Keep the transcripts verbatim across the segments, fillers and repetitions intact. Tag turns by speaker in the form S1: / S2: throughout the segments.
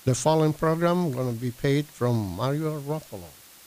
S1: The following program going to be paid from Mario Ruffalo.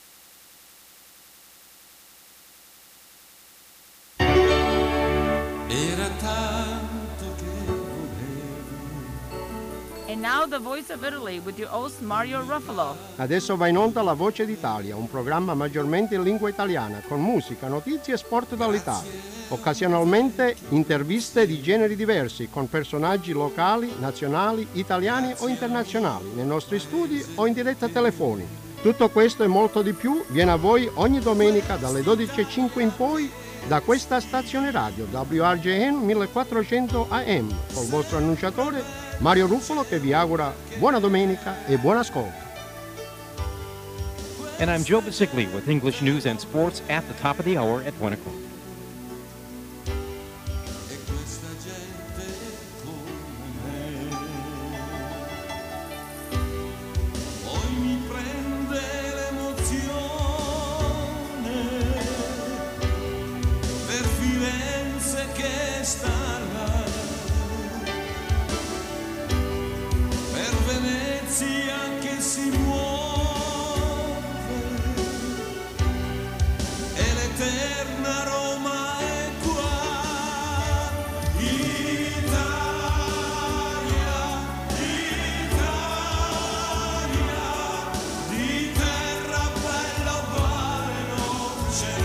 S2: Era tanto che volevo.
S3: And now the Voice of Italy with your host Mario Ruffalo.
S1: Adesso va in onda La Voce d'Italia, un programma maggiormente in lingua italiana, con musica, notizie e sport dall'Italia. Occasionalmente interviste di generi diversi, con personaggi locali, nazionali, italiani o internazionali, nei nostri studi o in diretta telefonica. Tutto questo e molto di più viene a voi ogni domenica dalle dodici e cinque in poi da questa stazione radio W R J N millequattrocento A M, col vostro annunciatore Mario Ruffalo, che vi augura buona domenica e buon ascolto.
S4: And I'm Joe Basicli with English news and sports at the top of the hour at one o'clock.
S2: E questa gente come me poi mi prende l'emozione per Firenze che sta là, per Venezia che si muove e l'eterna Roma è qua. Italia, Italia, di terra bella uguale non c'è.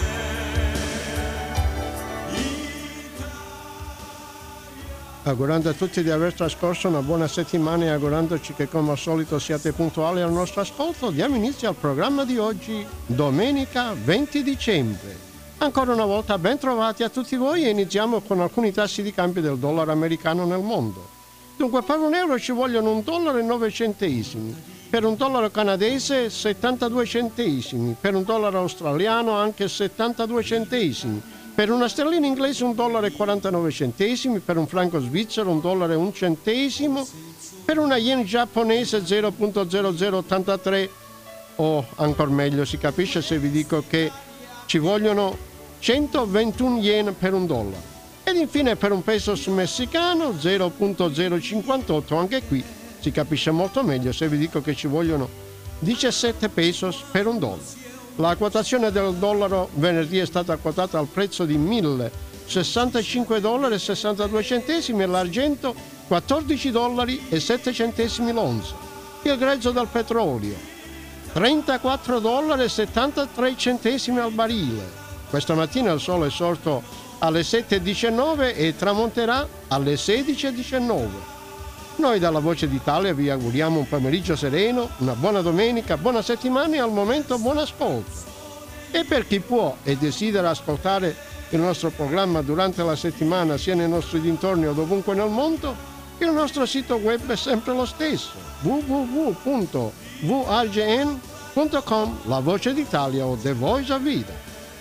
S1: Augurando a tutti di aver trascorso una buona settimana e augurandoci che come al solito siate puntuali al nostro ascolto, diamo inizio al programma di oggi, domenica venti dicembre. Ancora una volta ben trovati a tutti voi e iniziamo con alcuni tassi di cambio del dollaro americano nel mondo. Dunque per un euro ci vogliono un dollaro e nove centesimi, per un dollaro canadese settantadue centesimi, per un dollaro australiano anche settantadue centesimi, per una sterlina inglese un dollaro e quarantanove centesimi, per un franco svizzero un dollaro e un centesimo, per una yen giapponese zero virgola zero zero ottantatré, o ancora meglio si capisce se vi dico che ci vogliono centoventuno yen per un dollaro. Ed infine per un pesos messicano zero virgola zero cinquantotto, anche qui si capisce molto meglio se vi dico che ci vogliono diciassette pesos per un dollaro. La quotazione del dollaro venerdì è stata quotata al prezzo di mille sessantacinque dollari e sessantadue centesimi e l'argento quattordici dollari e sette centesimi l'onza. Il grezzo del petrolio trentaquattro dollari e settantatré centesimi al barile. Questa mattina il sole è sorto alle sette e diciannove e tramonterà alle sedici e diciannove. Noi dalla Voce d'Italia vi auguriamo un pomeriggio sereno, una buona domenica, buona settimana e al momento buon ascolto. E per chi può e desidera ascoltare il nostro programma durante la settimana sia nei nostri dintorni o dovunque nel mondo, il nostro sito web è sempre lo stesso, w w w punto v r j n punto com, la Voce d'Italia o The Voice of Vida.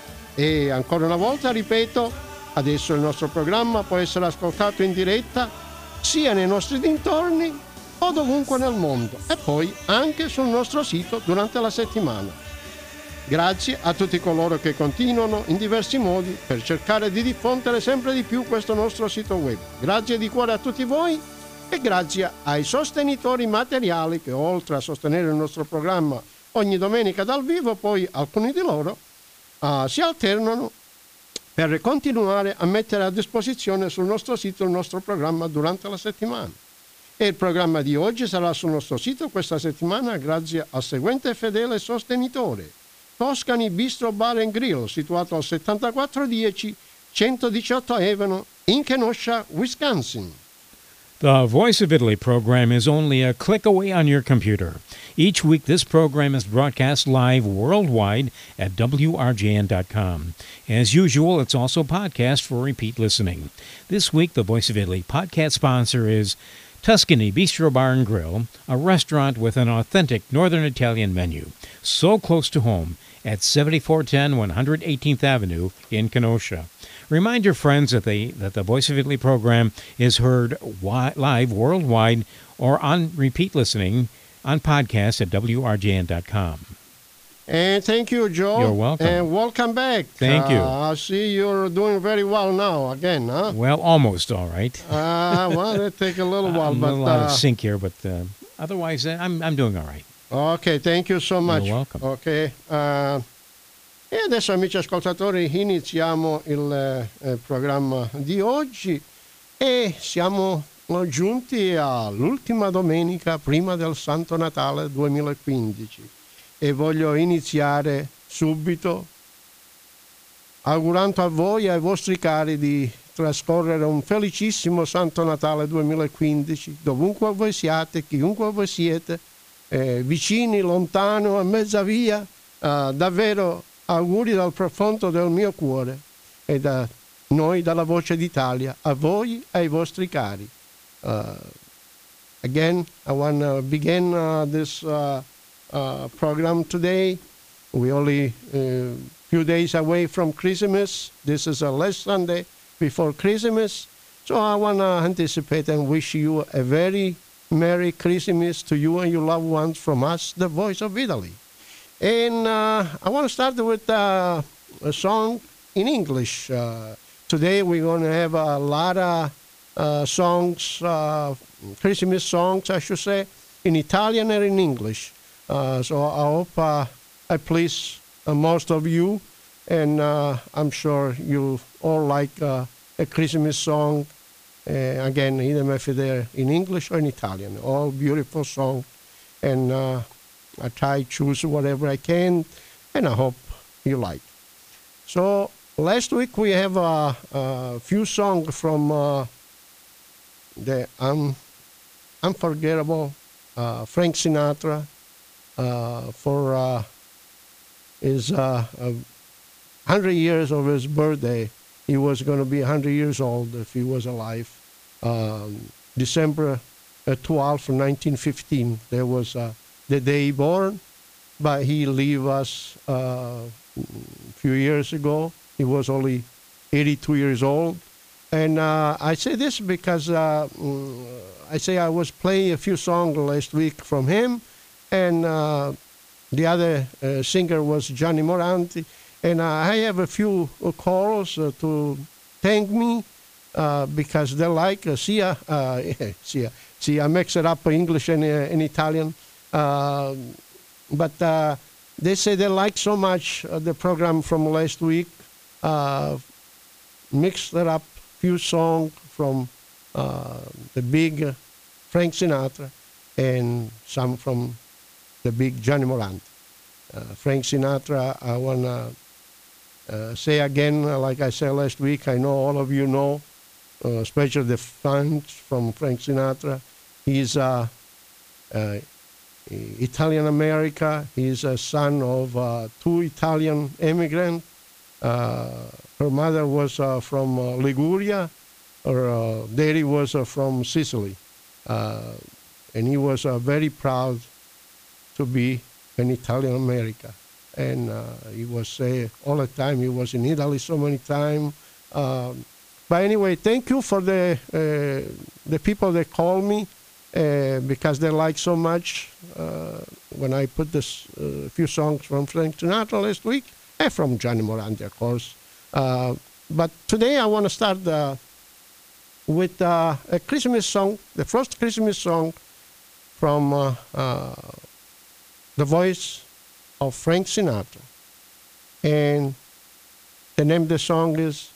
S1: E ancora una volta ripeto, adesso il nostro programma può essere ascoltato in diretta sia nei nostri dintorni o dovunque nel mondo e poi anche sul nostro sito durante la settimana. Grazie a tutti coloro che continuano in diversi modi per cercare di diffondere sempre di più questo nostro sito web. Grazie di cuore a tutti voi e grazie ai sostenitori materiali che oltre a sostenere il nostro programma ogni domenica dal vivo, poi alcuni di loro uh, si alternano per continuare a mettere a disposizione sul nostro sito il nostro programma durante la settimana. E il programma di oggi sarà sul nostro sito questa settimana grazie al seguente fedele sostenitore, Toscani Bistro Bar and Grill, situato al settantaquattro dieci centodiciotto Avenue in Kenosha, Wisconsin.
S5: The Voice of Italy program is only a click away on your computer. Each week, this program is broadcast live worldwide at W R J N dot com. As usual, it's also podcast for repeat listening. This week, the Voice of Italy podcast sponsor is Tuscany Bistro Bar and Grill, a restaurant with an authentic Northern Italian menu, so close to home at seventy-four ten one hundred eighteenth Avenue in Kenosha. Remind your friends that, they, that the Voice of Italy program is heard wi- live worldwide or on repeat listening on podcast at W R J N dot com.
S1: And thank you, Joe.
S5: You're welcome.
S1: And welcome back.
S5: Thank you.
S1: Uh, I see you're doing very well now again, huh?
S5: Well, almost all right.
S1: Uh, well, it take a little while,
S5: I'm
S1: but
S5: a lot
S1: uh,
S5: of sync here, but uh, Otherwise, uh, I'm I'm doing all right.
S1: Ok, thank you so much.
S5: You're welcome.
S1: Ok, uh, e adesso amici ascoltatori iniziamo il eh, programma di oggi e siamo giunti all'ultima domenica prima del Santo Natale duemilaquindici e voglio iniziare subito augurando a voi e ai vostri cari di trascorrere un felicissimo Santo Natale duemilaquindici dovunque voi siate, chiunque voi siete, eh, vicini, lontano, a mezza via, eh, davvero auguri dal profondo del mio cuore e da noi dalla Voce d'Italia a voi e ai vostri cari. Uh, again, I want to begin uh, this uh, uh, program today. We only a uh, few days away from Christmas. This is the last Sunday before Christmas. So I want to anticipate and wish you a very Merry Christmas to you and your loved ones from us, the Voice of Italy. And uh, I want to start with uh, a song in English. Uh, today we're going to have a lot of uh, songs, uh, Christmas songs, I should say, in Italian and in English. Uh, so I hope uh, I please uh, most of you, and uh, I'm sure you all like uh, a Christmas song. Uh, again, even if they're in English or in Italian, all beautiful songs. And uh, I try to choose whatever I can, and I hope you like. So last week we have a, a few songs from uh, the un, unforgettable uh, Frank Sinatra uh, for uh, his uh, uh, one hundred years of his birthday. He was going to be one hundred years old if he was alive. Um, December twelfth, nineteen fifteen, there was uh, the day he born, but he left us uh, a few years ago. He was only eighty-two years old. And uh, I say this because uh, I say I was playing a few songs last week from him, and uh, the other uh, singer was Gianni Morandi. And uh, I have a few uh, calls uh, to thank me uh, because they like uh, sia, uh, sia, sia, I mix it up English and, uh, and Italian. Uh, but uh, they say they like so much uh, the program from last week, uh, mixed it up, few songs from uh, the big uh, Frank Sinatra and some from the big Gianni Morandi. Uh, Frank Sinatra, I want to uh, say again, uh, like I said last week, I know all of you know, uh, especially the fans from Frank Sinatra. He's uh, uh, Italian America. He's a son of uh, two Italian immigrants. Uh, her mother was uh, from uh, Liguria. Her uh, daddy was uh, from Sicily. Uh, and he was uh, very proud to be an Italian America. And uh, he was say all the time, he was in Italy so many times. Um, but anyway, thank you for the, uh, the people that call me uh, because they like so much uh, when I put this uh, few songs from Frank Sinatra last week and from Gianni Morandi, of course. Uh, but today I want to start uh, with uh, a Christmas song, the first Christmas song from uh, uh, the voice of Frank Sinatra. And the name of the song is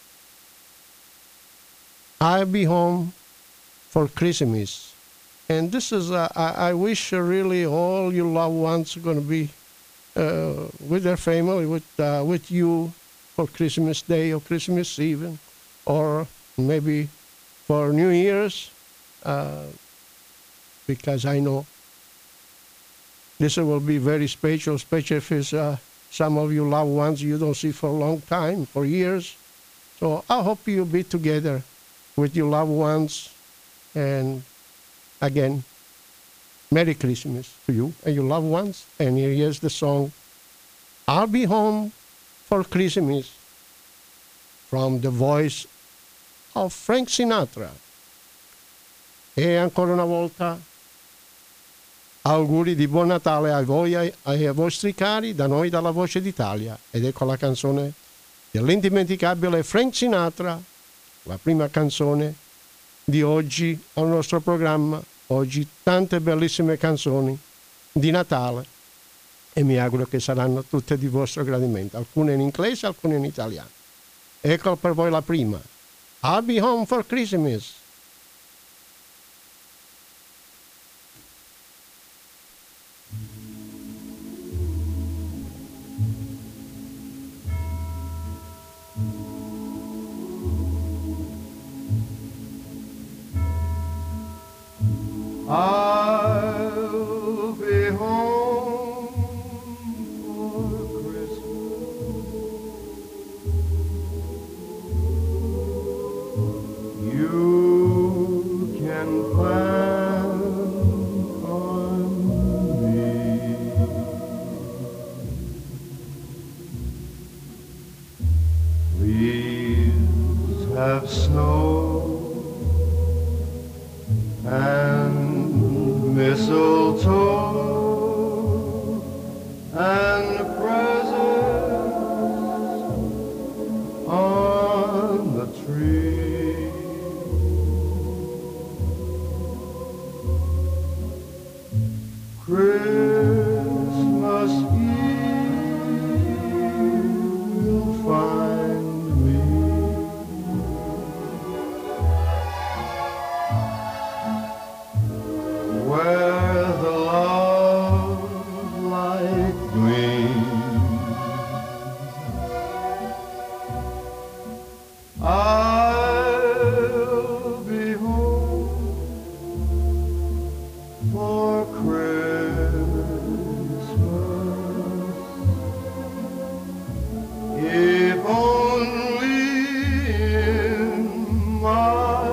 S1: I'll Be Home for Christmas. And this is, uh, I, I wish uh, really all your loved ones are going to be uh, with their family, with, uh, with you for Christmas Day or Christmas Eve, or maybe for New Year's, uh, because I know this will be very special, especially if it's uh, some of you loved ones you don't see for a long time, for years. So I hope you'll be together with your loved ones. And again, Merry Christmas to you and your loved ones. And here is the song, I'll Be Home for Christmas, from the voice of Frank Sinatra. E ancora una volta, auguri di buon Natale a voi e ai vostri cari da noi dalla Voce d'Italia. Ed ecco la canzone dell'indimenticabile Frank Sinatra, la prima canzone di oggi al nostro programma oggi tante bellissime canzoni di Natale e mi auguro che saranno tutte di vostro gradimento, alcune in inglese, alcune in italiano. Ecco per voi la prima. I'll be home for Christmas.
S6: I'll be home for Christmas. You can plan on me. Please have snow and mistletoe and presents on the tree. Christmas Eve will find me where the love light gleams. I'll be home for Christmas, if only in my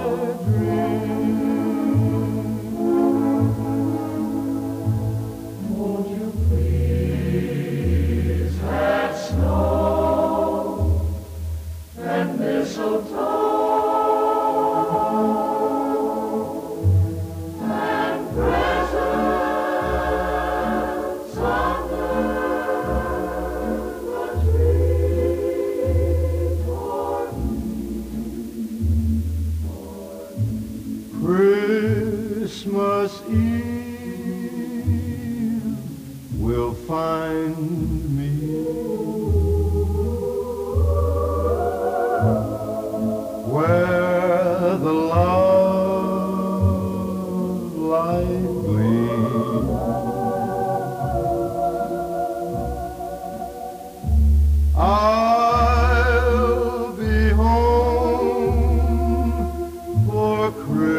S6: dream. Won't you please have snow and mistletoe and presents under the tree for me? Christmas Eve will find me where the love light gleams. I'll be home for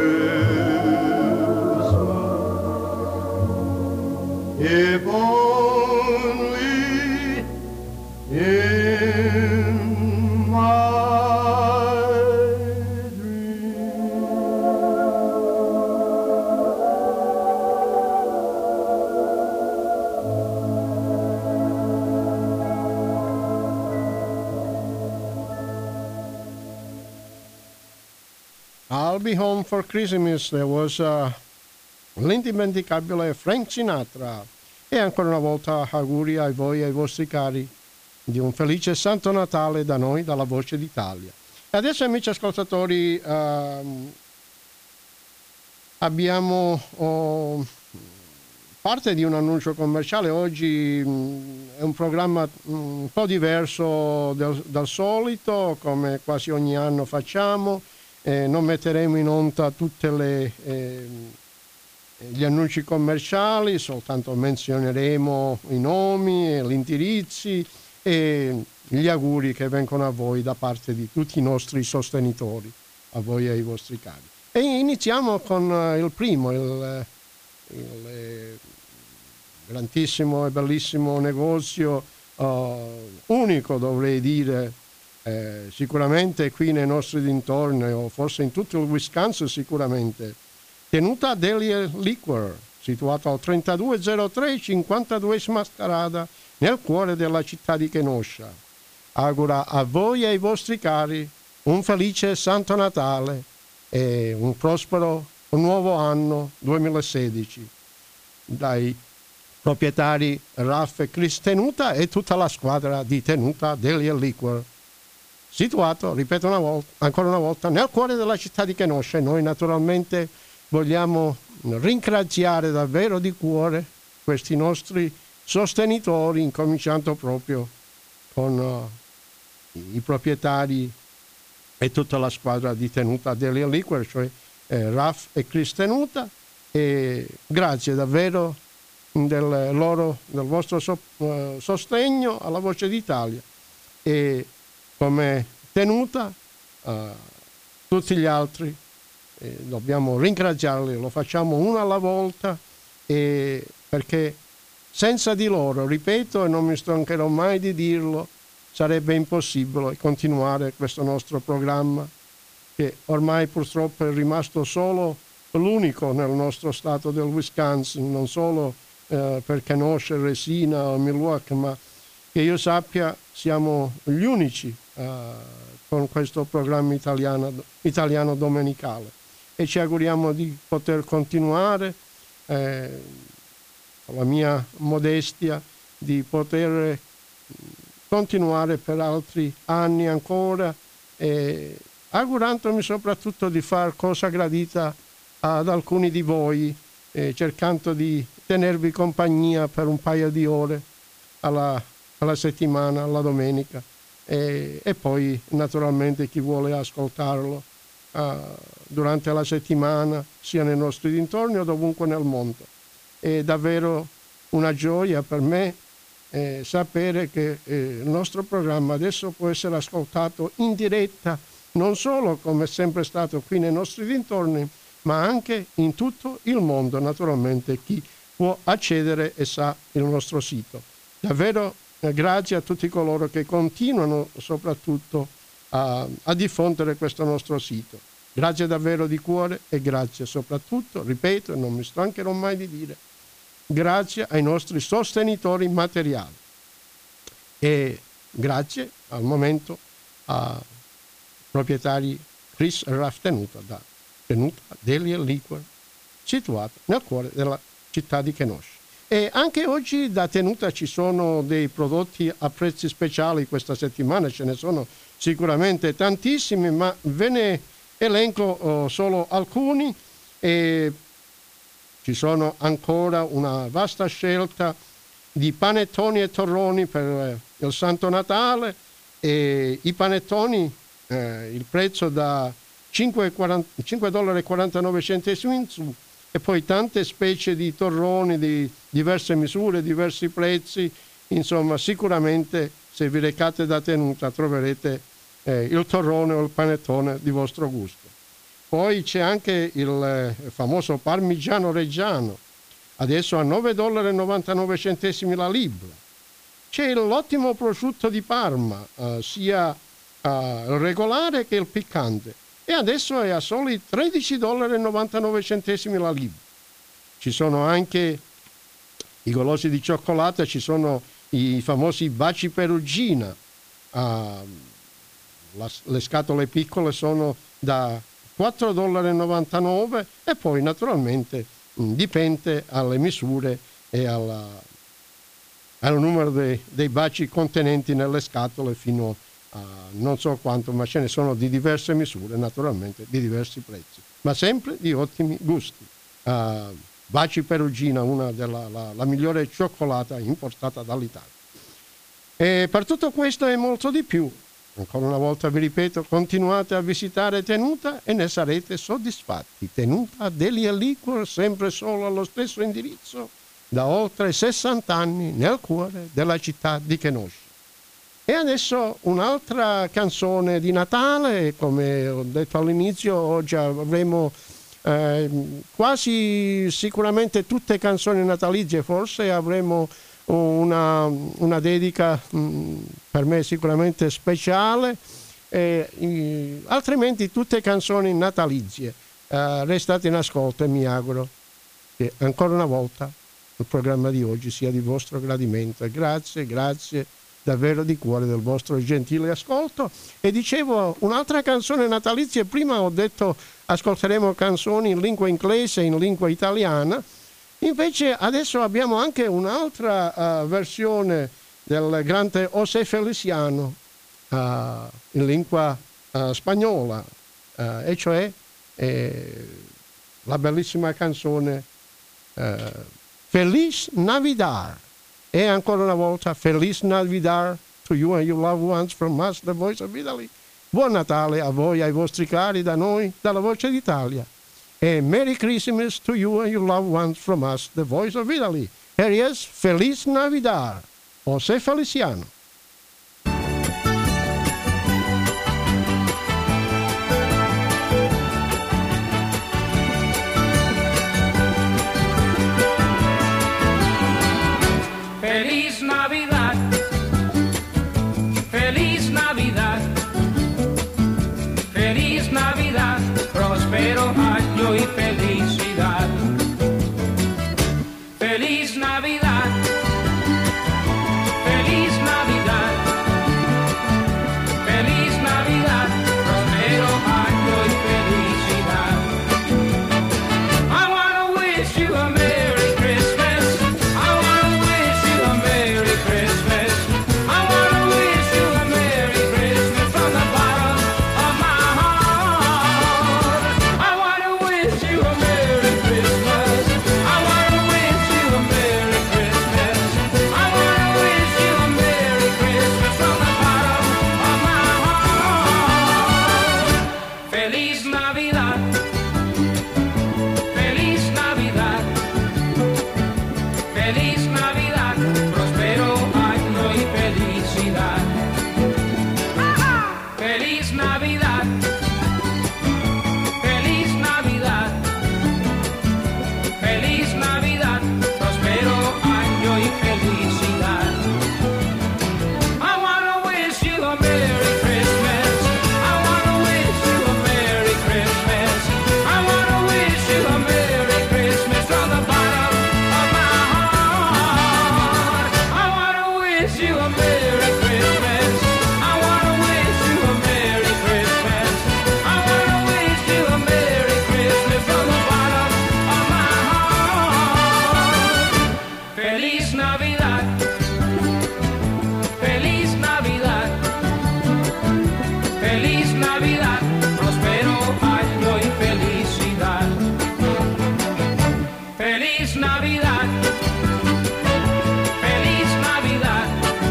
S6: Christmas, if only in my dream.
S1: I'll be home for Christmas. There was uh, l'indimenticabile Frank Sinatra. E ancora una volta auguri a voi e ai vostri cari di un felice Santo Natale da noi, dalla Voce d'Italia. E adesso, amici ascoltatori, ehm, abbiamo oh, parte di un annuncio commerciale. Oggi mh, è un programma mh, un po' diverso del, dal solito, come quasi ogni anno facciamo. Eh, non metteremo in onda tutte le... Eh, gli annunci commerciali, soltanto menzioneremo i nomi e gli indirizzi e gli auguri che vengono a voi da parte di tutti i nostri sostenitori, a voi e ai vostri cari. E iniziamo con il primo, il, il grandissimo e bellissimo negozio, uh, unico dovrei dire, eh, sicuramente qui nei nostri dintorni o forse in tutto il Wisconsin sicuramente. Tenuta Deli Liquor, situato al trentadue zero tre cinquantaduesima strada, nel cuore della città di Kenosha. Augura a voi e ai vostri cari un felice Santo Natale e un prospero un nuovo anno duemilasedici. Dai proprietari Ralph e Chris Tenuta e tutta la squadra di Tenuta Deli Liquor. Situato, ripeto una volta, ancora una volta, nel cuore della città di Kenosha. E noi naturalmente vogliamo ringraziare davvero di cuore questi nostri sostenitori, incominciando proprio con uh, i proprietari e tutta la squadra di Tenuta Delia Liquor, cioè eh, Raf e Chris Tenuta, e grazie davvero del, loro, del vostro so, uh, sostegno alla Voce d'Italia, e come Tenuta uh, tutti gli altri eh, dobbiamo ringraziarli, lo facciamo uno alla volta, e perché senza di loro, ripeto e non mi stancherò mai di dirlo, sarebbe impossibile continuare questo nostro programma, che ormai purtroppo è rimasto solo l'unico nel nostro stato del Wisconsin, non solo eh, per Kenosha, Resina o Milwaukee, ma che io sappia siamo gli unici eh, con questo programma italiano, italiano domenicale, e ci auguriamo di poter continuare eh, con la mia modestia, di poter continuare per altri anni ancora, e augurandomi soprattutto di far cosa gradita ad alcuni di voi, eh, cercando di tenervi compagnia per un paio di ore alla, alla settimana, alla domenica, e, e poi naturalmente chi vuole ascoltarlo uh, durante la settimana, sia nei nostri dintorni o dovunque nel mondo. È davvero una gioia per me Eh, sapere che eh, il nostro programma adesso può essere ascoltato in diretta, non solo come è sempre stato qui nei nostri dintorni, ma anche in tutto il mondo, naturalmente chi può accedere e sa il nostro sito. Davvero eh, grazie a tutti coloro che continuano soprattutto a, a diffondere questo nostro sito. Grazie davvero di cuore, e grazie soprattutto, ripeto e non mi stancherò mai di dire, grazie ai nostri sostenitori materiali, e grazie al momento a proprietari Chris e Raf Tenuta da Tenuta Delia Liquor, situato nel cuore della città di Kenosha. E anche oggi da Tenuta ci sono dei prodotti a prezzi speciali questa settimana, ce ne sono sicuramente tantissimi, ma ve ne elenco oh, solo alcuni. E ci sono ancora una vasta scelta di panettoni e torroni per il Santo Natale, e i panettoni, eh, il prezzo da cinque dollari e quarantanove centesimi in su, e poi tante specie di torroni di diverse misure, diversi prezzi. Insomma, sicuramente se vi recate da Tenuta troverete eh, il torrone o il panettone di vostro gusto. Poi c'è anche il famoso parmigiano reggiano, adesso a nove dollari e novantanove centesimi la libra. C'è l'ottimo prosciutto di Parma, eh, sia eh, il regolare che il piccante, e adesso è a soli tredici dollari e novantanove centesimi la libra. Ci sono anche i golosi di cioccolata, ci sono i famosi baci perugina, eh, la, le scatole piccole sono da quattro dollari e novantanove, e poi naturalmente mh, dipende alle misure e alla, al numero dei, dei baci contenenti nelle scatole, fino a non so quanto, ma ce ne sono di diverse misure, naturalmente di diversi prezzi, ma sempre di ottimi gusti. Uh, baci perugina, una della la, la migliore cioccolata importata dall'Italia. E per tutto questo e molto di più, ancora una volta vi ripeto, continuate a visitare Tenuta e ne sarete soddisfatti. Tenuta Delia Liquor, sempre solo allo stesso indirizzo, da oltre sessanta anni nel cuore della città di Kenosha. E adesso un'altra canzone di Natale, come ho detto all'inizio, oggi avremo eh, quasi sicuramente tutte canzoni natalizie, forse avremo Una, una dedica mh, per me sicuramente speciale, e, i, altrimenti tutte canzoni natalizie. Uh, restate in ascolto e mi auguro che ancora una volta il programma di oggi sia di vostro gradimento, e grazie, grazie davvero di cuore del vostro gentile ascolto. E dicevo, un'altra canzone natalizia, prima ho detto ascolteremo canzoni in lingua inglese e in lingua italiana. Invece adesso abbiamo anche un'altra uh, versione del grande José Feliciano uh, in lingua uh, spagnola, uh, e cioè eh, la bellissima canzone eh, Feliz Navidad. E ancora una volta Feliz Navidad to you and your loved ones from us, the Voice of Italy. Buon Natale a voi e ai vostri cari da noi, dalla Voce d'Italia. E Merry Christmas to you and your loved ones from us, the Voice of Italy. Here is Feliz Navidad, José Feliciano.
S2: Feliz Navidad, feliz Navidad, feliz Navidad, próspero año y felicidad. Feliz Navidad, feliz Navidad, feliz Navidad, próspero año y felicidad. I wanna wish you a Merry Christmas. I wanna wish you a Merry Christmas. I wanna wish you a Merry Christmas from the bottom of my heart. I wanna wish you a Merry Christmas. I wanna wish you a Merry Christmas. I wanna wish you a Merry Christmas from the bottom of my heart. Feliz Navidad. Feliz Navidad. Feliz Navidad, próspero año y felicidad. Feliz Navidad, feliz Navidad, feliz Navidad, próspero año y felicidad. I wanna wish you a Merry Christmas. I wanna wish you a Merry Christmas. I wanna wish you a Merry Christmas from the bottom of my heart. I wanna wish you a Merry Christmas. I wanna wish you a Merry Christmas. I wanna wish you a Merry Christmas from the bottom of my heart. Feliz Navidad. Feliz Navidad. Feliz Navidad, próspero año y felicidad. Feliz Navidad. Feliz Navidad.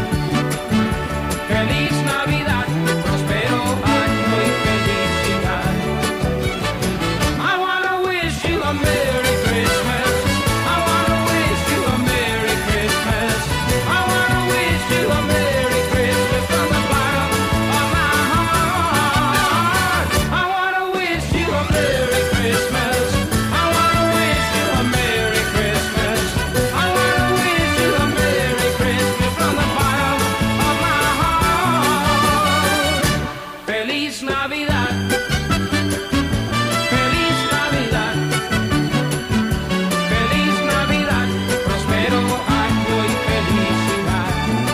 S2: Feliz Navidad, próspero año y felicidad. I wanna wish you a Merry Christmas. I wanna wish you a Merry Christmas. I wanna wish you a Merry Christmas from the bottom of my heart. I wanna wish you a Merry Christmas. I wanna wish you a Merry Christmas. I wanna wish you a Merry Christmas from the bottom of my heart. Feliz Navidad. Feliz Navidad. Feliz Navidad, próspero año y felicidad.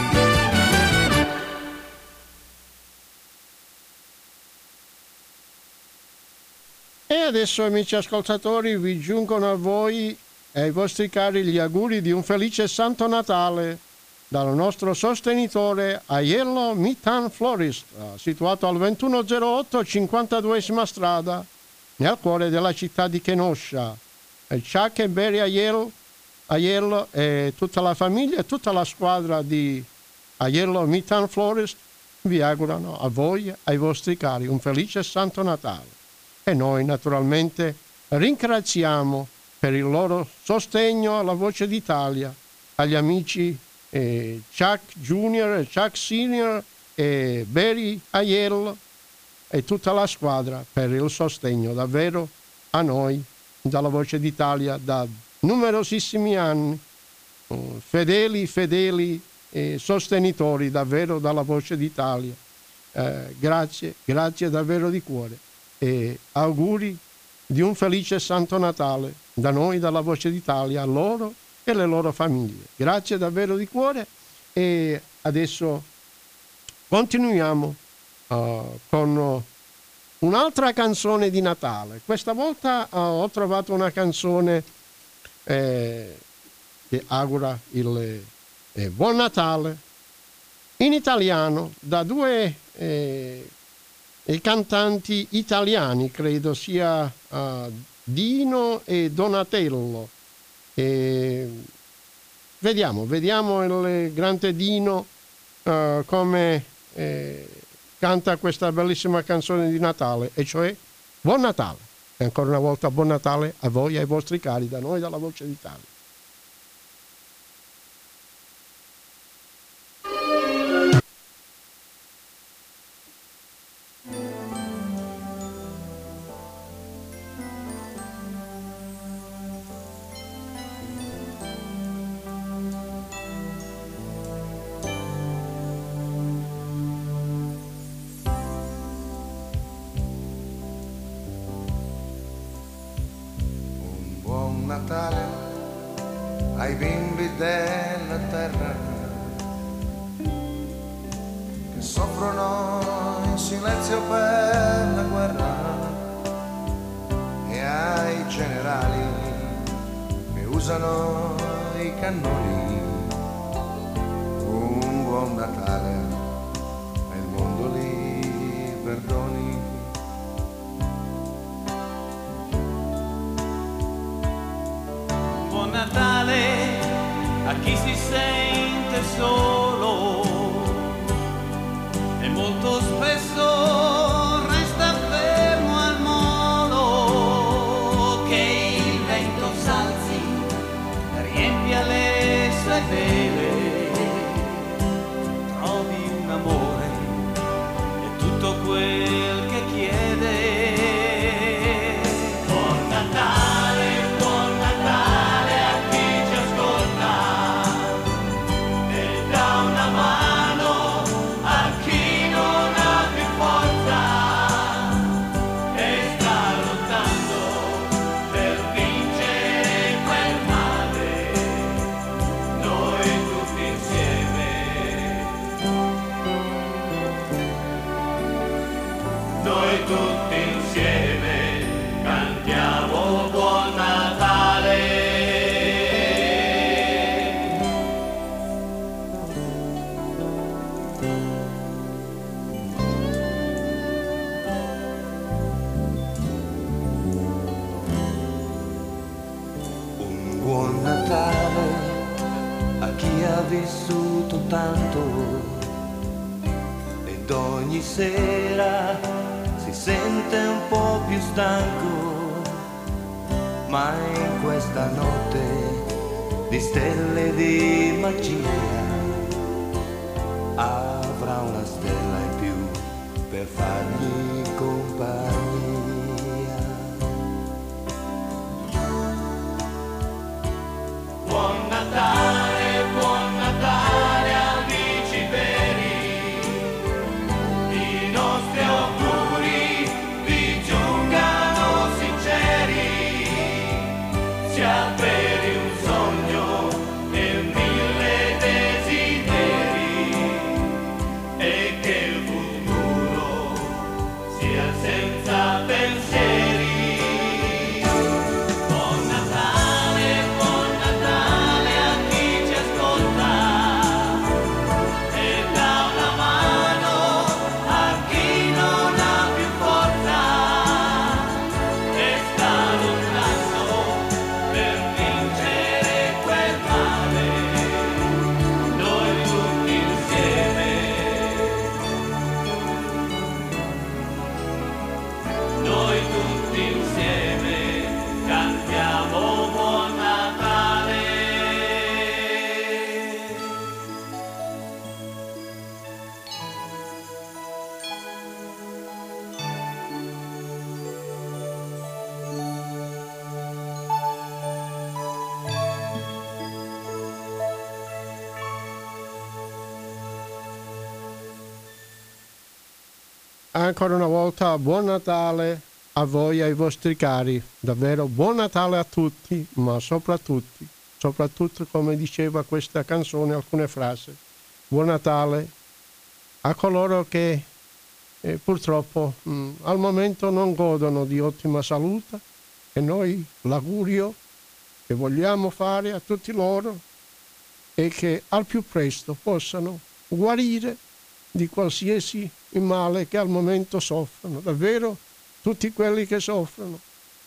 S1: E adesso, amici ascoltatori, vi giungono a voi e ai vostri cari gli auguri di un felice Santo Natale dal nostro sostenitore Aiello Mitan Florist, situato al ventuno zero otto cinquantaduesima strada, nel cuore della città di Kenosha. E Chuck e Barry Aiello, Aiello e tutta la famiglia e tutta la squadra di Aiello Mitan Florist vi augurano a voi e ai vostri cari un felice Santo Natale. E noi naturalmente ringraziamo per il loro sostegno alla Voce d'Italia, agli amici eh, Chuck Junior e Chuck Senior e Barry Aiello e tutta la squadra per il sostegno davvero a noi dalla Voce d'Italia da numerosissimi anni, uh, fedeli, fedeli eh, sostenitori davvero dalla Voce d'Italia. Eh, grazie, grazie davvero di cuore e auguri di un felice Santo Natale da noi dalla Voce d'Italia a loro e le loro famiglie. Grazie davvero di cuore e adesso continuiamo uh, con un'altra canzone di Natale. Questa volta uh, ho trovato una canzone eh, che augura il eh, Buon Natale in italiano da due eh, cantanti italiani, credo sia uh, Dino e Donatello. E vediamo, vediamo il grande Dino uh, come eh, canta questa bellissima canzone di Natale, e cioè Buon Natale. E ancora una volta buon Natale a voi e ai vostri cari, da noi, dalla Voce d'Italia.
S7: Natale ai bimbi della terra che soffrono in silenzio per la guerra, e ai generali che usano i cannoni. Un buon Natale e il mondo li perdoni.
S8: Buon Natale a chi si sente solo e molto spesso resta fermo al molo, che il vento s'alzi, riempia le sue vele, trovi un amore e tutto quel che chiede.
S7: Vissuto tanto ed ogni sera si sente un po' più stanco, ma in questa notte di stelle di magia avrà una stella in più per fargli compagnia. Buon Natale, buon Natale amici veri, i nostri auguri vi giungano sinceri, sia veri un sogno e mille desideri, e che il futuro sia senza pensieri.
S1: Ancora una volta buon Natale a voi e ai vostri cari, davvero buon Natale a tutti, ma soprattutto, soprattutto come diceva questa canzone, alcune frasi, buon Natale a coloro che eh, purtroppo mh, al momento non godono di ottima salute, e noi l'augurio che vogliamo fare a tutti loro è che al più presto possano guarire di qualsiasi male che al momento soffrono, davvero tutti quelli che soffrono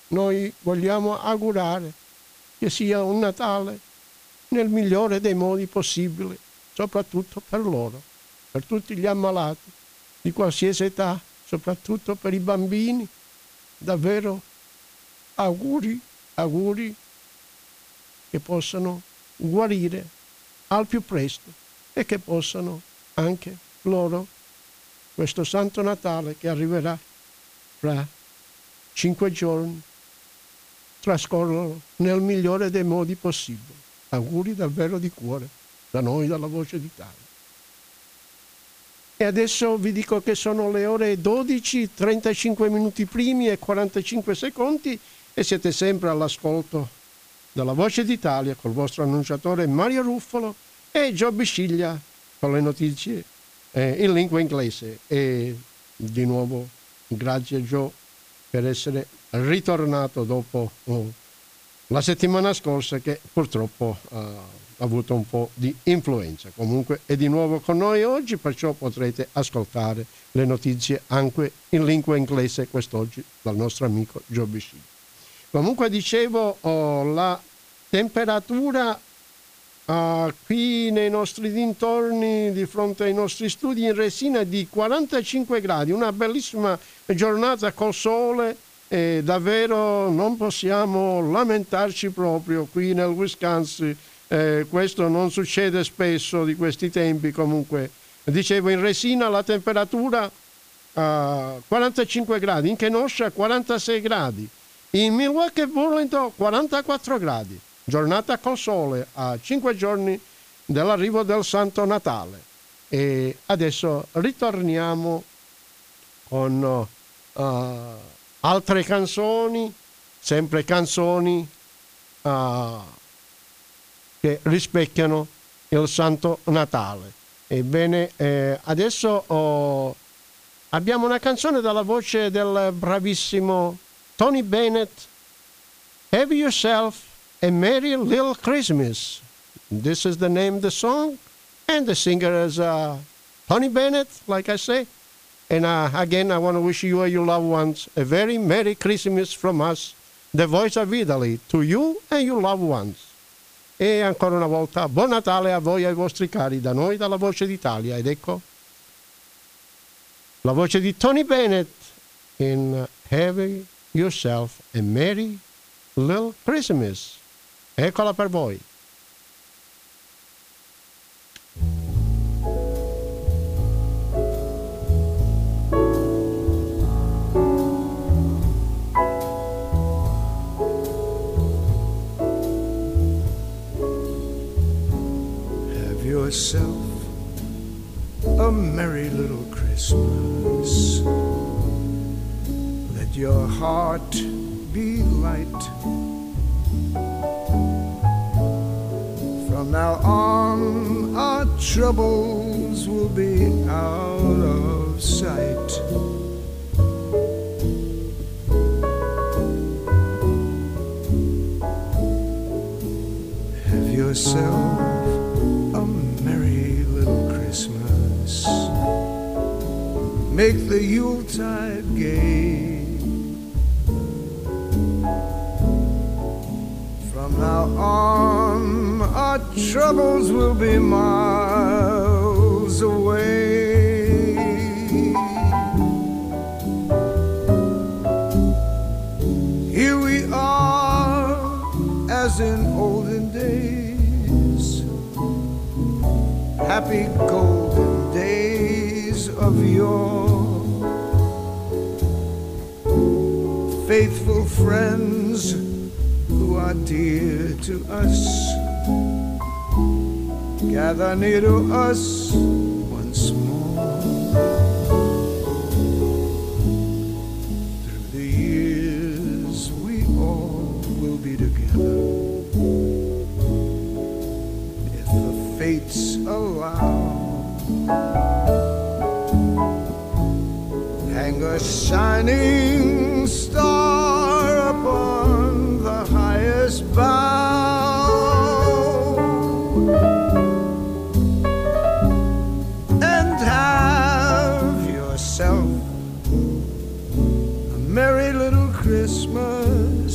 S1: noi vogliamo augurare che sia un Natale nel migliore dei modi possibili, soprattutto per loro, per tutti gli ammalati di qualsiasi età, soprattutto per i bambini. Davvero auguri, auguri che possano guarire al più presto e che possano anche loro, questo Santo Natale che arriverà fra cinque giorni, trascorrono nel migliore dei modi possibili. Auguri davvero di cuore da noi, dalla Voce d'Italia. E adesso vi dico che sono le ore dodici, trentacinque minuti primi e quarantacinque secondi e siete sempre all'ascolto della Voce d'Italia col vostro annunciatore Mario Ruffolo e Gio Bisciglia con le notizie eh, in lingua inglese. E di nuovo grazie Gio per essere ritornato dopo oh, la settimana scorsa che purtroppo uh, ha avuto un po' di influenza. Comunque è di nuovo con noi oggi, perciò potrete ascoltare le notizie anche in lingua inglese quest'oggi dal nostro amico Gio Bisciglia. Comunque dicevo, oh, la temperatura uh, qui nei nostri dintorni, di fronte ai nostri studi in Resina, è di quarantacinque gradi, una bellissima giornata col sole. E davvero non possiamo lamentarci proprio qui nel Wisconsin, eh, questo non succede spesso di questi tempi. Comunque dicevo, in Resina la temperatura uh, quarantacinque gradi, in Kenosha quarantasei gradi, in Milwaukee e Burlington quarantaquattro gradi, giornata col sole a cinque giorni dall'arrivo del Santo Natale. E adesso ritorniamo con uh, altre canzoni, sempre canzoni uh, che rispecchiano il Santo Natale. Ebbene, eh, adesso oh, abbiamo una canzone dalla voce del bravissimo Tony Bennett, Have Yourself a Merry Little Christmas. This is the name of the song, and the singer is uh, Tony Bennett, like I say. And uh, again, I want to wish you and your loved ones a very Merry Christmas from us, the Voice of Italy, to you and your loved ones. E ancora una volta, buon Natale a voi e ai vostri cari, da noi, dalla Voce d'Italia. Ed ecco la voce di Tony Bennett in Have Yourself a Merry Little Christmas. Eccola per voi.
S7: Yourself a merry little Christmas. Let your heart be light. From now on, our troubles will be out of sight. Have yourself Christmas. Make the Yuletide gay. From now on, our troubles will be miles away. Here we are, as in olden days, happy golden days of yore. Faithful friends who are dear to us gather near to us once more. Through the years we all will be together, if the fates allow. Hang a shining star upon the highest bough, and have yourself a merry little Christmas.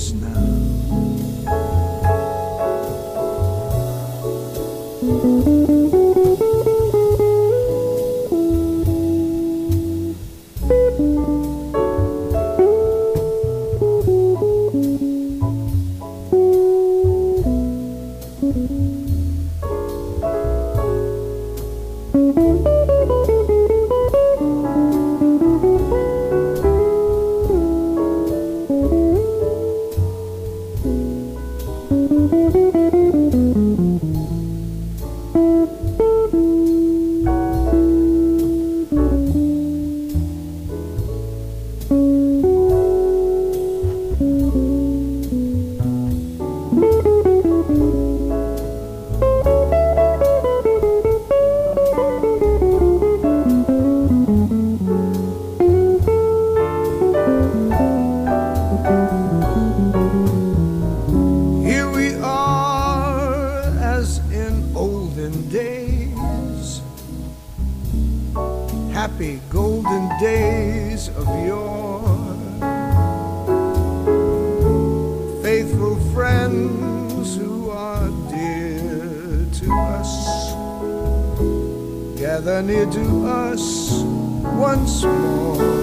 S7: happy golden days of yore. Faithful friends who are dear to us gather near to us once more.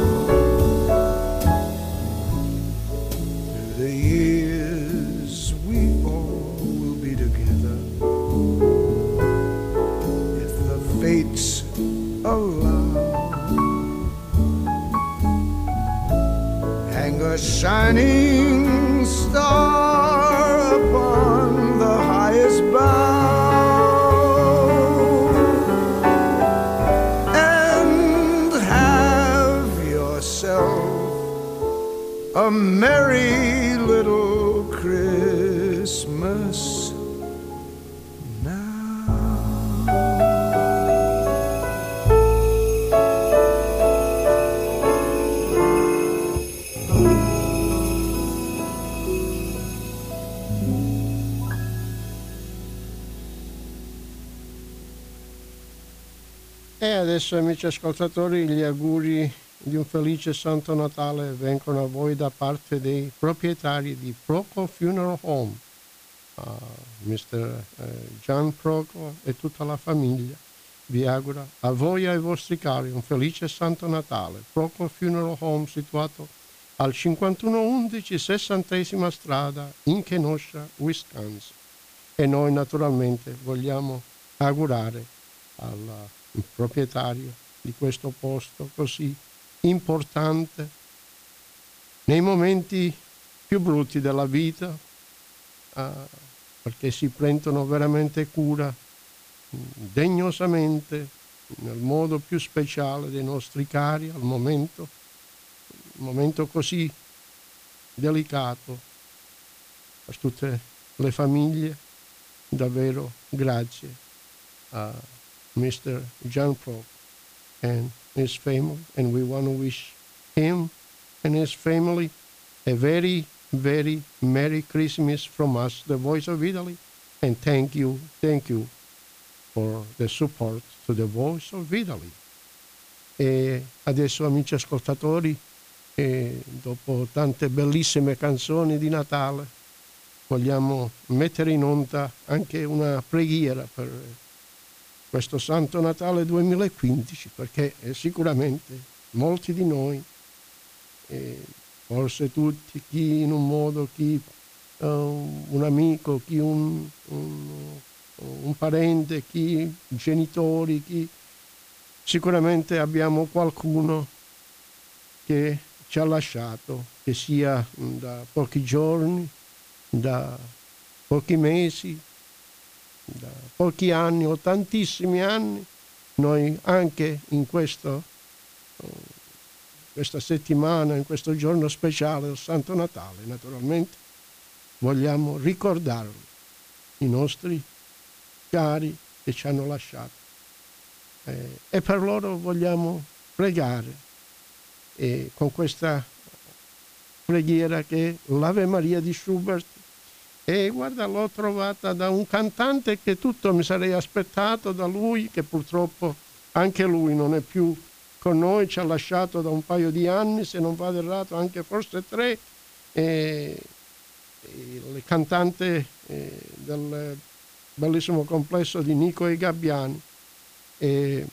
S7: Through the years we all will be together if the fates allow. Hang a shining star upon the highest bough and have yourself a merry little Christmas now.
S1: E adesso, amici ascoltatori, gli auguri di un felice Santo Natale vengono a voi da parte dei proprietari di Proco Funeral Home, uh, mister uh, Gian Proco e tutta la famiglia. Vi augura a voi e ai vostri cari un felice Santo Natale. Proco Funeral Home, situato al cinquantuno undici sessantesima strada in Kenosha, Wisconsin. E noi naturalmente vogliamo augurare al proprietario di questo posto così importante nei momenti più brutti della vita, uh, perché si prendono veramente cura degnosamente nel modo più speciale dei nostri cari al momento, un momento così delicato per tutte le famiglie. Davvero grazie a mister Gian Proco and his family, and we want to wish him and his family a very, very Merry Christmas from us, the Voice of Italy, and thank you, thank you for the support to the Voice of Italy. E adesso, amici ascoltatori, e dopo tante bellissime canzoni di Natale, vogliamo mettere in onda anche una preghiera per questo Santo Natale duemilaquindici, perché eh, sicuramente molti di noi, eh, forse tutti, chi in un modo, chi uh, un amico, chi un, un, un parente, chi genitori, chi sicuramente abbiamo qualcuno che ci ha lasciato, che sia da pochi giorni, da pochi mesi, da pochi anni o tantissimi anni. Noi anche in questo, questa settimana, in questo giorno speciale del Santo Natale, naturalmente vogliamo ricordarli, i nostri cari che ci hanno lasciato, eh, e per loro vogliamo pregare, e con questa preghiera che è l'Ave Maria di Schubert. E guarda, l'ho trovata da un cantante che tutto mi sarei aspettato da lui, che purtroppo anche lui non è più con noi, ci ha lasciato da un paio di anni, se non vado errato anche forse tre. E, e il cantante eh, del bellissimo complesso di Nico e Gabbiani, e,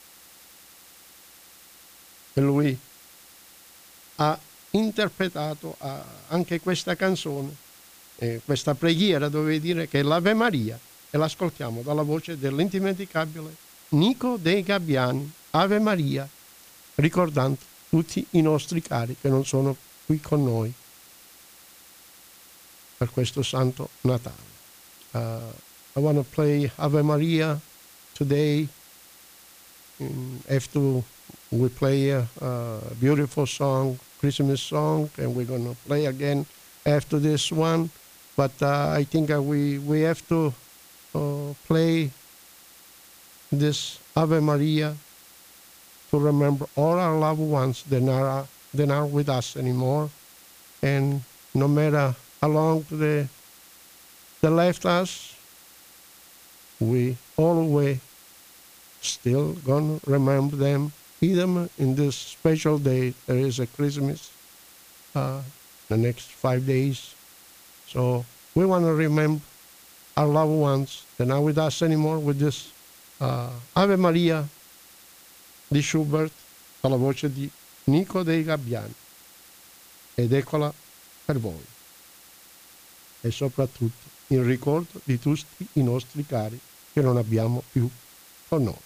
S1: e lui ha interpretato a, anche questa canzone, eh, questa preghiera, dove dire che è l'Ave Maria, e l'ascoltiamo dalla voce dell'indimenticabile Nico dei Gabbiani, Ave Maria, ricordando tutti i nostri cari che non sono qui con noi per questo Santo Natale. Uh, I want to play Ave Maria today. And after we play a, a beautiful song, Christmas song, and we're going to play again after this one. But uh, I think uh, we, we have to uh, play this Ave Maria to remember all our loved ones that are, that aren't with us anymore. And no matter how long they, they left us, we always still gonna remember them, even in this special day. There is a Christmas, uh, the next five days. So we want to remember our loved ones. They're not with us anymore, with this uh, Ave Maria di Schubert, dalla voce di Nico dei Gabbiani. Ed eccola per voi. E soprattutto in ricordo di tutti i nostri cari che non abbiamo più con noi.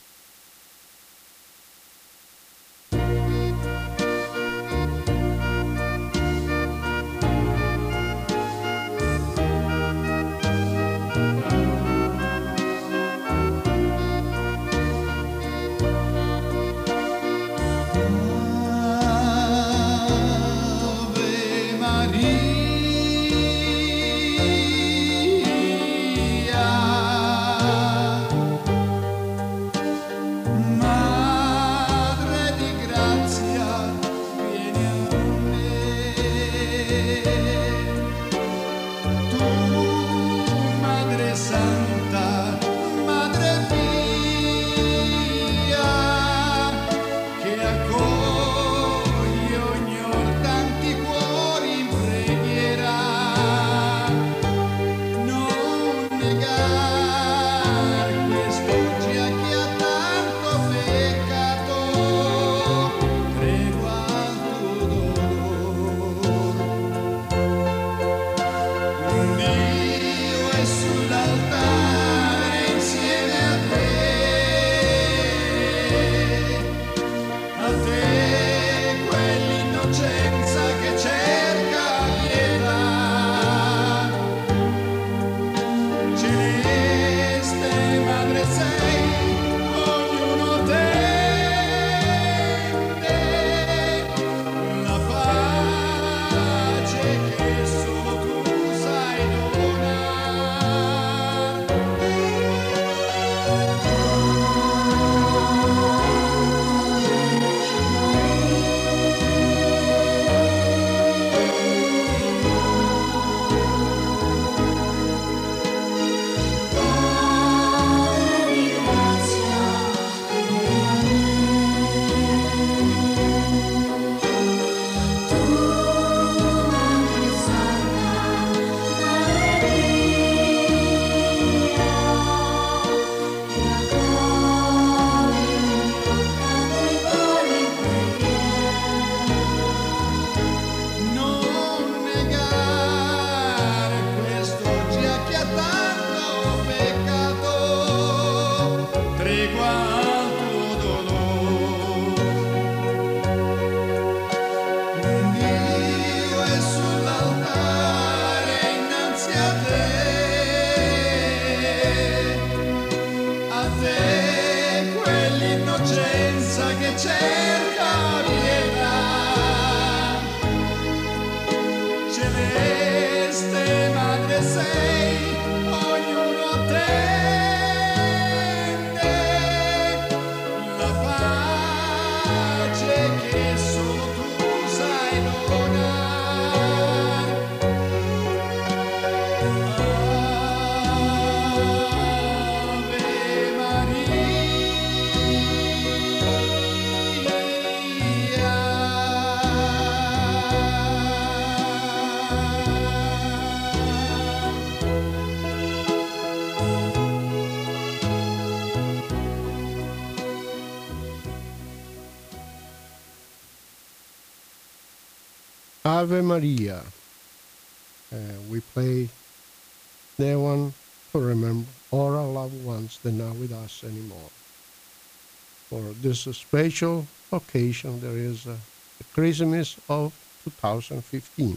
S1: Ave Maria. Uh, we play that one to remember all our loved ones that are not with us anymore. For this special occasion, there is uh, the Christmas of twenty fifteen.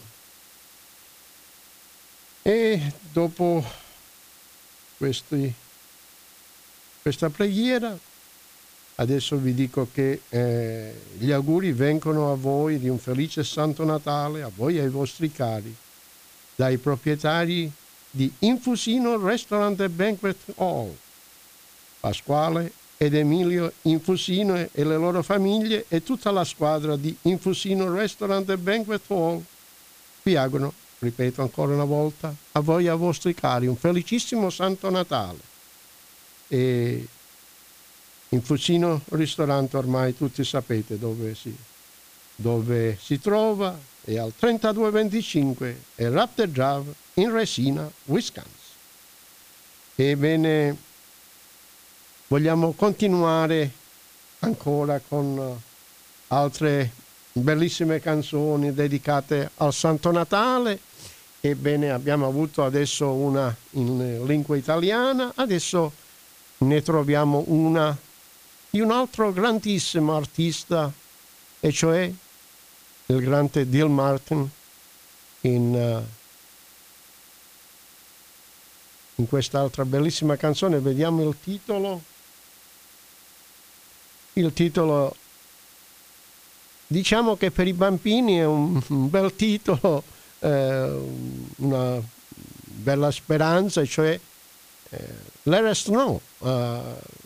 S1: E dopo questi, questa preghiera, adesso vi dico che eh, gli auguri vengono a voi di un felice Santo Natale, a voi e ai vostri cari, dai proprietari di Infusino Restaurant and Banquet Hall, Pasquale ed Emilio Infusino e le loro famiglie e tutta la squadra di Infusino Restaurant and Banquet Hall vi auguro, ripeto ancora una volta, a voi e ai vostri cari un felicissimo Santo Natale. E Infusino Ristorante ormai tutti sapete dove si, dove si trova, è al trentadue venticinque e Raptor Drive in Resina, Wisconsin. Ebbene, vogliamo continuare ancora con altre bellissime canzoni dedicate al Santo Natale. Ebbene, abbiamo avuto adesso una in lingua italiana, adesso ne troviamo una di un altro grandissimo artista, e cioè il grande Dean Martin in, uh, in quest'altra bellissima canzone. Vediamo il titolo. Il titolo, diciamo che per i bambini è un, un bel titolo, eh, una bella speranza, cioè eh, Let Us Know, uh,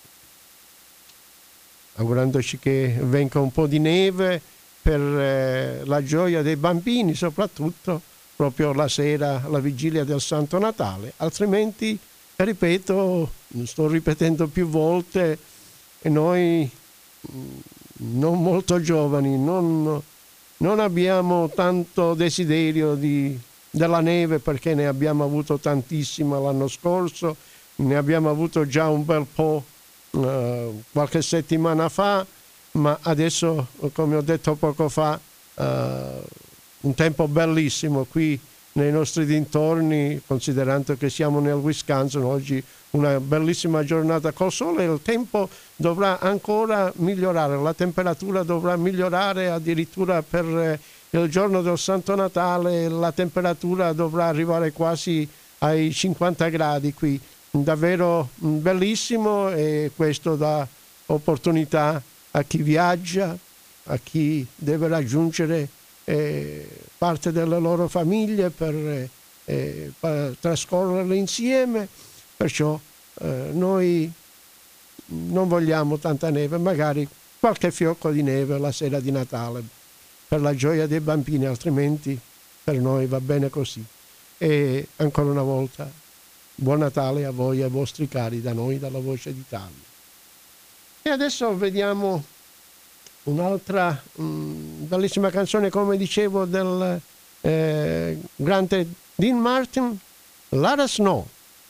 S1: augurandoci che venga un po' di neve per eh, la gioia dei bambini, soprattutto proprio la sera, la vigilia del Santo Natale. Altrimenti, ripeto, sto ripetendo più volte, e noi non molto giovani non, non abbiamo tanto desiderio di, della neve, perché ne abbiamo avuto tantissima l'anno scorso, ne abbiamo avuto già un bel po' uh, qualche settimana fa, ma adesso, come ho detto poco fa, uh, un tempo bellissimo qui nei nostri dintorni, considerando che siamo nel Wisconsin. Oggi una bellissima giornata col sole, il tempo dovrà ancora migliorare, la temperatura dovrà migliorare, addirittura per eh, il giorno del Santo Natale la temperatura dovrà arrivare quasi ai cinquanta gradi qui. Davvero bellissimo, e questo dà opportunità a chi viaggia, a chi deve raggiungere eh, parte delle loro famiglie per, eh, per trascorrerle insieme. Perciò eh, noi non vogliamo tanta neve, magari qualche fiocco di neve la sera di Natale per la gioia dei bambini, altrimenti per noi va bene così. E ancora una volta buon Natale a voi e ai vostri cari da noi, dalla Voce d'Italia. E adesso vediamo un'altra mh, bellissima canzone, come dicevo, del eh, grande Dean Martin, Let Us Know.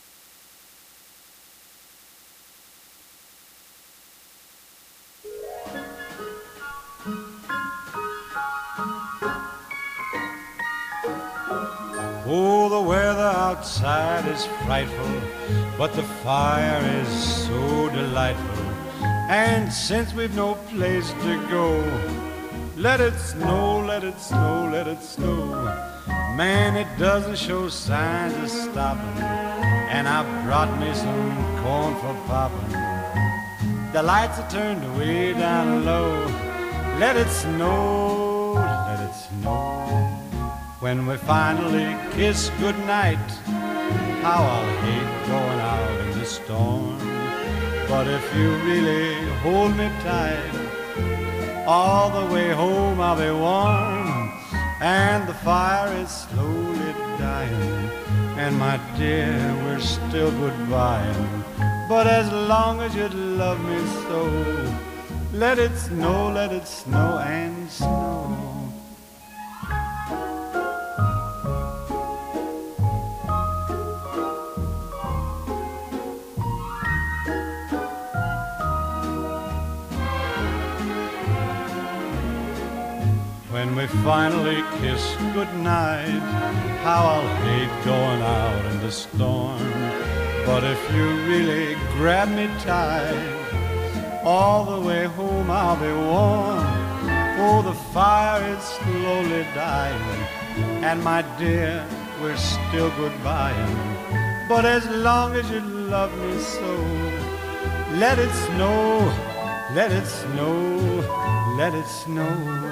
S9: Oh, the weather outside is frightful, but the fire is so delightful. And since we've no place to go, let it snow, let it snow, let it snow. Man, it doesn't show signs of stopping, and I brought me some corn for popping. The lights are turned way down low. Let it snow, let it snow. When we finally kiss goodnight, how I'll hate going out in the storm. But if you really hold me tight, all the way home I'll be warm. And the fire is slowly dying, and my dear, we're still goodbying. But as long as you love me so, let it snow, let it snow and snow. When we finally kiss goodnight. How I'll hate going out in the storm, but if you really grab me tight, all the way home I'll be warm. Oh, the fire is slowly dying, and my dear, we're still goodbying. But as long as you love me so, let it snow, let it snow, let it snow.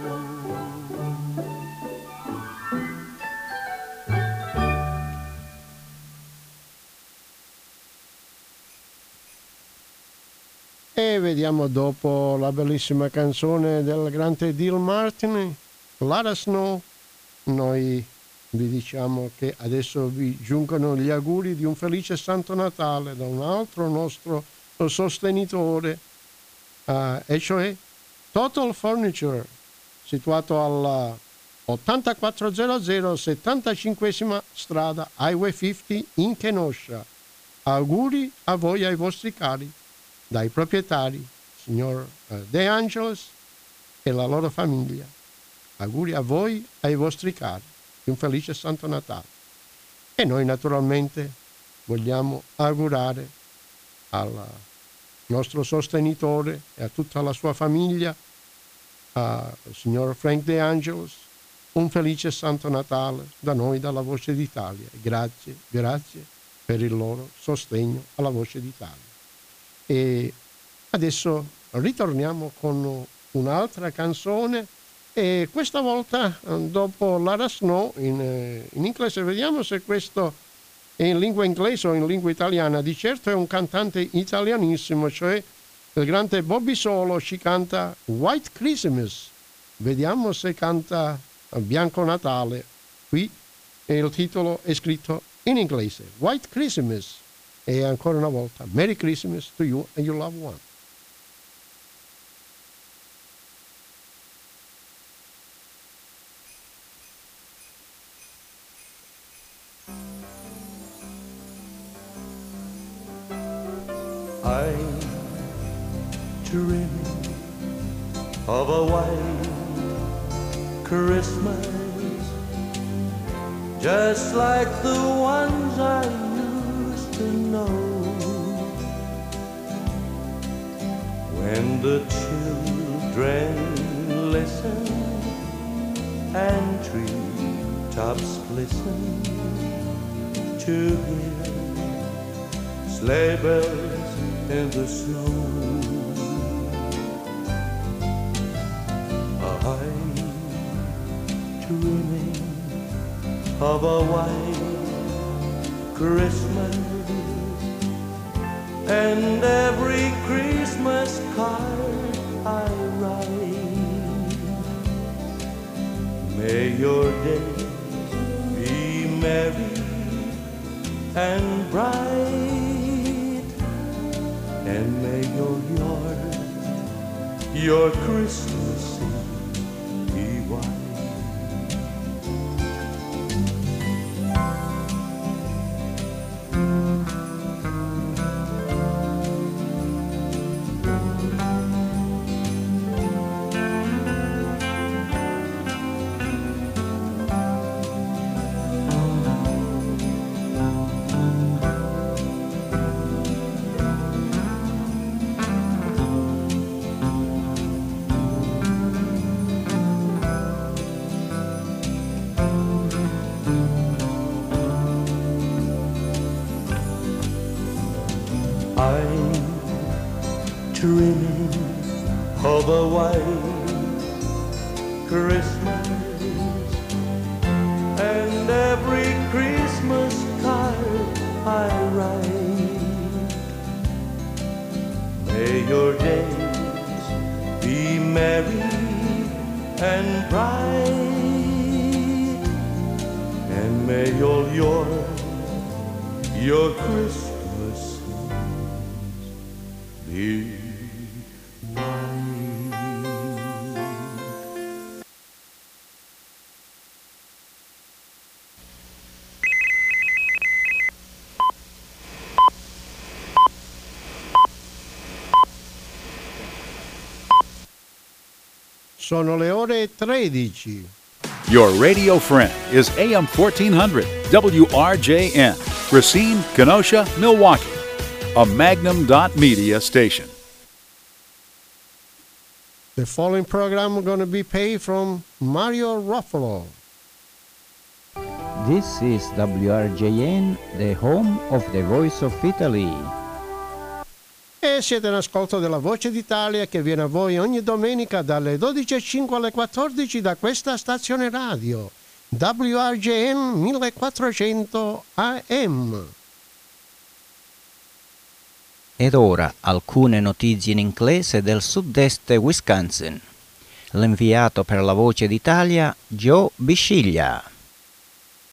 S1: E vediamo dopo la bellissima canzone del grande Dean Martin, Let Us Know, noi vi diciamo che adesso vi giungono gli auguri di un felice Santo Natale da un altro nostro sostenitore, uh, e cioè Total Furniture, situato alla ottantaquattrocento settantacinquesima strada Highway cinquanta in Kenosha. Auguri a voi e ai vostri cari, dai proprietari, signor uh, De Angelis e la loro famiglia. Auguri a voi e ai vostri cari di un felice Santo Natale. E noi naturalmente vogliamo augurare al nostro sostenitore e a tutta la sua famiglia, al signor Frank De Angelis, un felice Santo Natale da noi, dalla Voce d'Italia. Grazie, grazie per il loro sostegno alla Voce d'Italia. E adesso ritorniamo con un'altra canzone, e questa volta dopo Lara Snow in, in inglese. Vediamo se questo è in lingua inglese o in lingua italiana. Di certo è un cantante italianissimo, cioè il grande Bobby Solo. Ci canta White Christmas. Vediamo se canta Bianco Natale. Qui il titolo è scritto in inglese, White Christmas. E ancora una volta, Merry Christmas to you and your loved one.
S6: I'm dreaming of a white Christmas, just like the ones I used to know, when the children listen and treetops glisten to hear sleigh bells in the snow. I'm dreaming of a white Christmas, and every Christmas card I write. May your days be merry and bright, and may your yard, your Christmas be white. Dreaming of a white Christmas, and every Christmas card I write. May your days be merry and bright, and may all your your Christmas be
S1: Sono le ore tredici.
S10: Your radio friend is A M fourteen hundred W R J N, Racine, Kenosha, Milwaukee, a Magnum dot media station.
S1: The following program is going to be paid from Mario Ruffalo.
S11: This is W R J N, the home of the Voice of Italy.
S1: E siete in ascolto della Voce d'Italia che viene a voi ogni domenica dalle dodici e cinque alle quattordici da questa stazione radio, W R J N millequattrocento A M.
S11: Ed ora alcune notizie in inglese del sud-est Wisconsin. L'inviato per la Voce d'Italia, Joe Bisciglia.